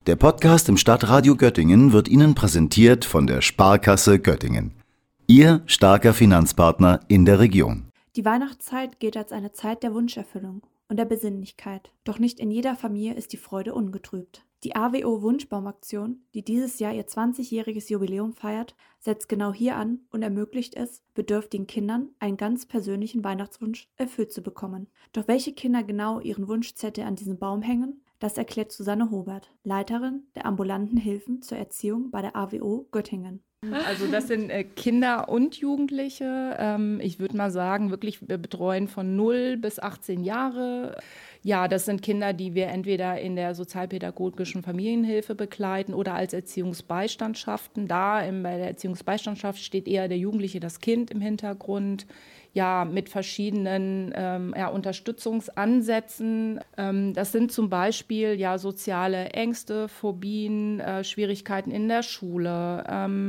Der Podcast im Stadtradio Göttingen wird Ihnen präsentiert von der Sparkasse Göttingen. Ihr starker Finanzpartner in der Region. Die Weihnachtszeit gilt als eine Zeit der Wunscherfüllung und der Besinnlichkeit. Doch nicht in jeder Familie ist die Freude ungetrübt. Die AWO Wunschbaumaktion, die dieses Jahr ihr 20-jähriges Jubiläum feiert, setzt genau hier an und ermöglicht es, bedürftigen Kindern einen ganz persönlichen Weihnachtswunsch erfüllt zu bekommen. Doch welche Kinder genau ihren Wunschzettel an diesem Baum hängen, das erklärt Susanne Hobert, Leiterin der ambulanten Hilfen zur Erziehung bei der AWO Göttingen. Also das sind Kinder und Jugendliche. Ich würde mal sagen, wirklich wir betreuen von 0 bis 18 Jahre. Ja, das sind Kinder, die wir entweder in der sozialpädagogischen Familienhilfe begleiten oder als Erziehungsbeistandschaften. Bei der Erziehungsbeistandschaft steht eher der Jugendliche, das Kind im Hintergrund. Ja, mit verschiedenen Unterstützungsansätzen. Das sind zum Beispiel soziale Ängste, Phobien, Schwierigkeiten in der Schule.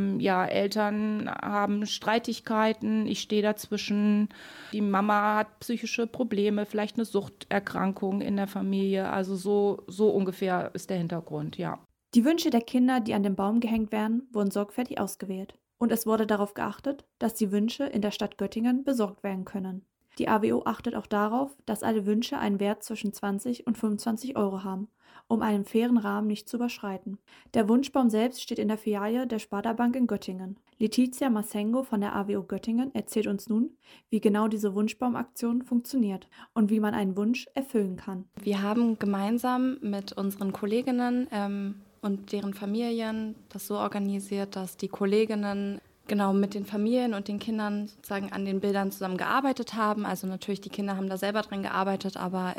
Eltern haben Streitigkeiten, ich stehe dazwischen. Die Mama hat psychische Probleme, vielleicht eine Suchterkrankung in der Familie. Also so ungefähr ist der Hintergrund, ja. Die Wünsche der Kinder, die an den Baum gehängt werden, wurden sorgfältig ausgewählt. Und es wurde darauf geachtet, dass die Wünsche in der Stadt Göttingen besorgt werden können. Die AWO achtet auch darauf, dass alle Wünsche einen Wert zwischen 20 und 25 Euro haben, um einen fairen Rahmen nicht zu überschreiten. Der Wunschbaum selbst steht in der Filiale der Sparda-Bank in Göttingen. Letizia Massengo von der AWO Göttingen erzählt uns nun, wie genau diese Wunschbaumaktion funktioniert und wie man einen Wunsch erfüllen kann. Wir haben gemeinsam mit unseren Kolleginnen und deren Familien das so organisiert, dass die Kolleginnen genau mit den Familien und den Kindern sozusagen an den Bildern zusammen gearbeitet haben. Also natürlich, die Kinder haben da selber dran gearbeitet, aber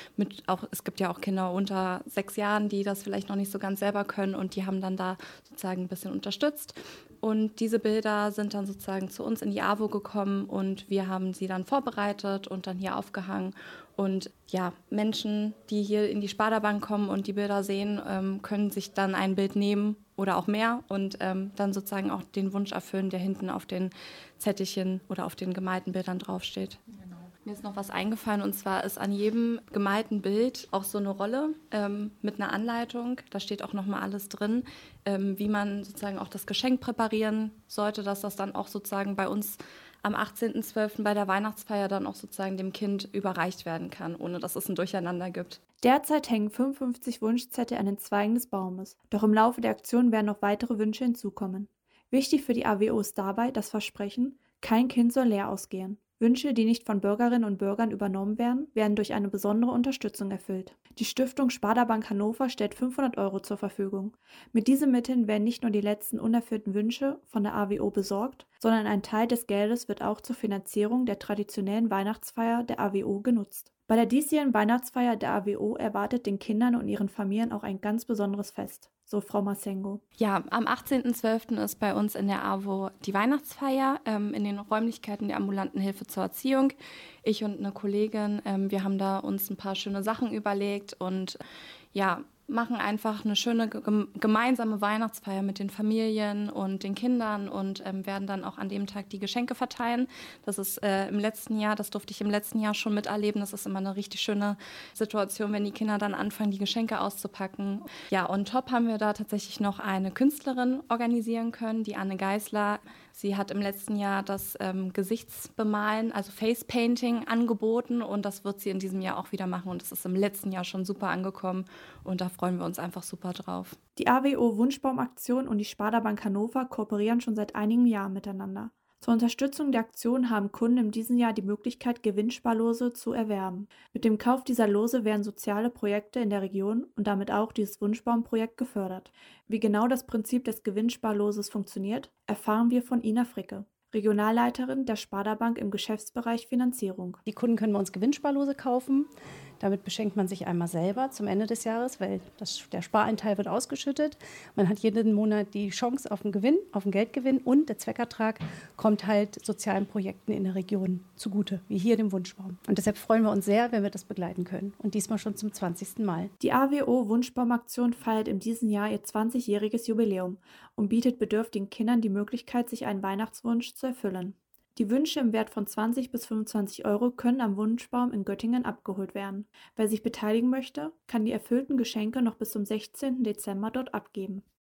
es gibt ja auch Kinder unter 6 Jahren, die das vielleicht noch nicht so ganz selber können und die haben dann da sozusagen ein bisschen unterstützt. Und diese Bilder sind dann sozusagen zu uns in die AWO gekommen und wir haben sie dann vorbereitet und dann hier aufgehangen. Und ja, Menschen, die hier in die Sparda-Bank kommen und die Bilder sehen, können sich dann ein Bild nehmen oder auch mehr und dann sozusagen auch den Wunsch erfüllen, der hinten auf den Zettelchen oder auf den gemalten Bildern draufsteht. Genau. Mir ist noch was eingefallen und zwar ist an jedem gemalten Bild auch so eine Rolle mit einer Anleitung. Da steht auch nochmal alles drin, wie man sozusagen auch das Geschenk präparieren sollte, dass das dann auch sozusagen bei uns am 18.12. bei der Weihnachtsfeier dann auch sozusagen dem Kind überreicht werden kann, ohne dass es ein Durcheinander gibt. Derzeit hängen 55 Wunschzettel an den Zweigen des Baumes, doch im Laufe der Aktion werden noch weitere Wünsche hinzukommen. Wichtig für die AWO ist dabei das Versprechen, kein Kind soll leer ausgehen. Wünsche, die nicht von Bürgerinnen und Bürgern übernommen werden, werden durch eine besondere Unterstützung erfüllt. Die Stiftung Sparda Bank Hannover stellt 500 Euro zur Verfügung. Mit diesen Mitteln werden nicht nur die letzten unerfüllten Wünsche von der AWO besorgt, sondern ein Teil des Geldes wird auch zur Finanzierung der traditionellen Weihnachtsfeier der AWO genutzt. Bei der diesjährigen Weihnachtsfeier der AWO erwartet den Kindern und ihren Familien auch ein ganz besonderes Fest, so Frau Massengo. Ja, am 18.12. ist bei uns in der AWO die Weihnachtsfeier in den Räumlichkeiten der ambulanten Hilfe zur Erziehung. Ich und eine Kollegin, wir haben da uns ein paar schöne Sachen überlegt und machen einfach eine schöne gemeinsame Weihnachtsfeier mit den Familien und den Kindern und werden dann auch an dem Tag die Geschenke verteilen. Das ist das durfte ich im letzten Jahr schon miterleben. Das ist immer eine richtig schöne Situation, wenn die Kinder dann anfangen, die Geschenke auszupacken. Ja, on top haben wir da tatsächlich noch eine Künstlerin organisieren können, die Anne Geisler. Sie hat im letzten Jahr das Gesichtsbemalen, also Face-Painting angeboten und das wird sie in diesem Jahr auch wieder machen und das ist im letzten Jahr schon super angekommen und da freuen wir uns einfach super drauf. Die AWO Wunschbaumaktion und die Sparda Bank Hannover kooperieren schon seit einigen Jahren miteinander. Zur Unterstützung der Aktion haben Kunden in diesem Jahr die Möglichkeit, Gewinnsparlose zu erwerben. Mit dem Kauf dieser Lose werden soziale Projekte in der Region und damit auch dieses Wunschbaumprojekt gefördert. Wie genau das Prinzip des Gewinnsparloses funktioniert, erfahren wir von Ina Fricke, Regionalleiterin der Sparda Bank im Geschäftsbereich Finanzierung. Die Kunden können bei uns Gewinnsparlose kaufen. Damit beschenkt man sich einmal selber zum Ende des Jahres, weil der Spareinteil wird ausgeschüttet. Man hat jeden Monat die Chance auf einen Gewinn, auf einen Geldgewinn und der Zweckertrag kommt halt sozialen Projekten in der Region zugute, wie hier dem Wunschbaum. Und deshalb freuen wir uns sehr, wenn wir das begleiten können. Und diesmal schon zum 20. Mal. Die AWO Wunschbaumaktion feiert in diesem Jahr ihr 20-jähriges Jubiläum und bietet bedürftigen Kindern die Möglichkeit, sich einen Weihnachtswunsch zu erfüllen. Die Wünsche im Wert von 20 bis 25 Euro können am Wunschbaum in Göttingen abgeholt werden. Wer sich beteiligen möchte, kann die erfüllten Geschenke noch bis zum 16. Dezember dort abgeben.